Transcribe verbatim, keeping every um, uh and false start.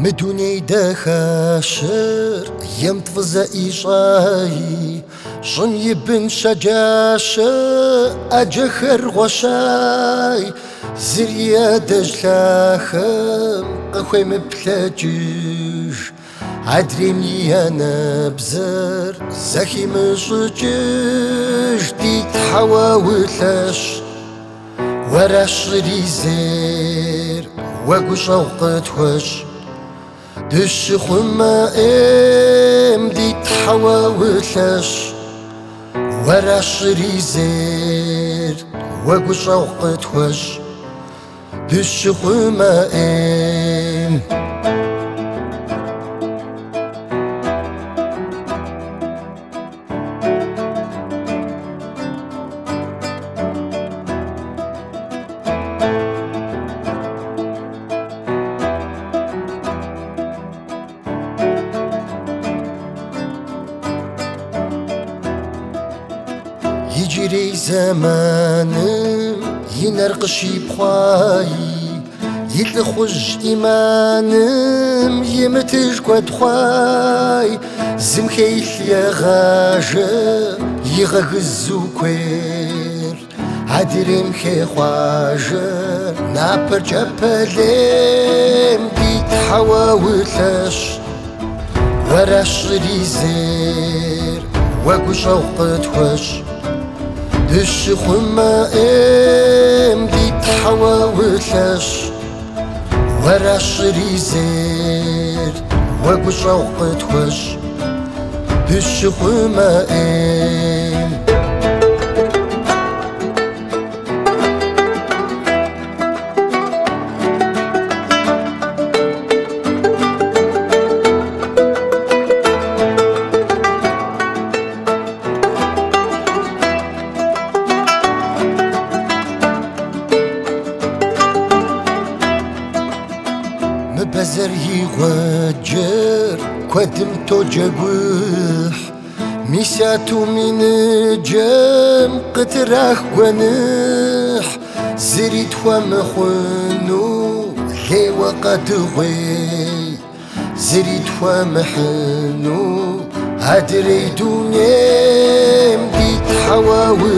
مدوني دخاشر يمتفز إيشاي شن يبن شجاشة أجخر غشاي زريا دجلاخم قخوي مبتلاجيش عدريمي أنا بزر زخي مشجيش دي تحاوتلاش ورا شري زير وقو شوقت وش دش خما ام دي تحاوتلاش ورا شري زير وقو شوقت وش دش خما ام يجري زمانم ينرقشي بخواي يتلخج إيمانم يمتج كود خواي زمخيث يا غاجة يغغزو كوير عدريم خي خواجة نابر جبليم دي تحاوتلاش ورا شري زير وقو شوقت وش دش خما ام دي تحاوتلاش ورا شري زير وقو شوقت وش دش خما ام بزر يغجر كدم توجبح ميساتو من جم قتراخ ونح زريت ومخنو لي وقد غي زريت ومحنو هدري دنيا دي تحاول